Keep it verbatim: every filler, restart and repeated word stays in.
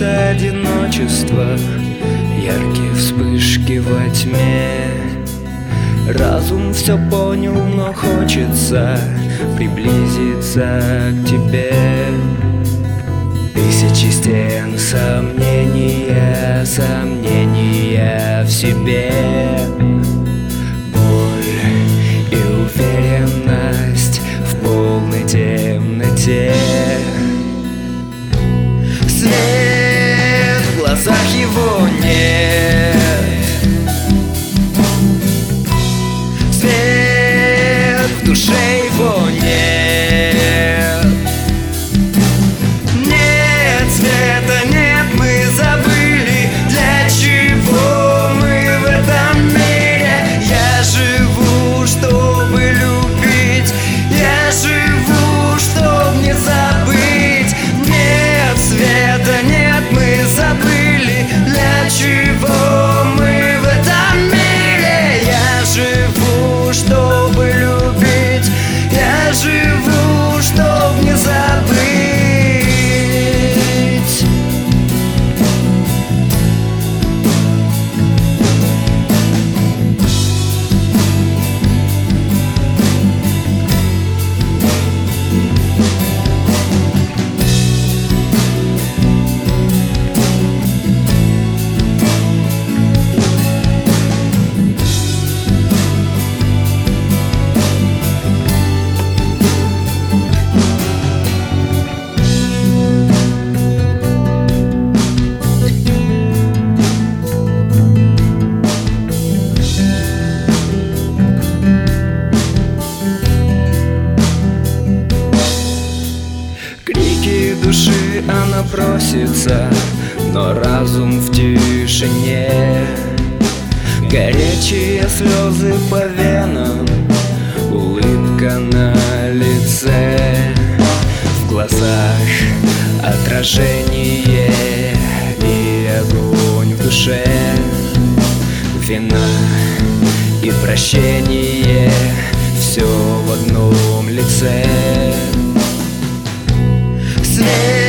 одиночество, яркие вспышки во тьме. Разум все понял, но хочется приблизиться к тебе. Тысячи стен, сомнения, сомнения в себе. Боль и уверенность в полной темноте. Свет в глазах его нет. Свет в душе его нет. Нет света, нет, мы забыли, для чего мы в этом мире. Я живу, чтобы любить, я живу, чтоб не забыть. Нет света, нет, мы забыли, для чего мы в этом мире. Я живу, чтобы любить, я живу, чтоб не забыть. Души она просится, но разум в тишине. Горячие слезы по венам, улыбка на лице. В глазах отражение и огонь в душе. Вина и прощение, все в одном лице. Свет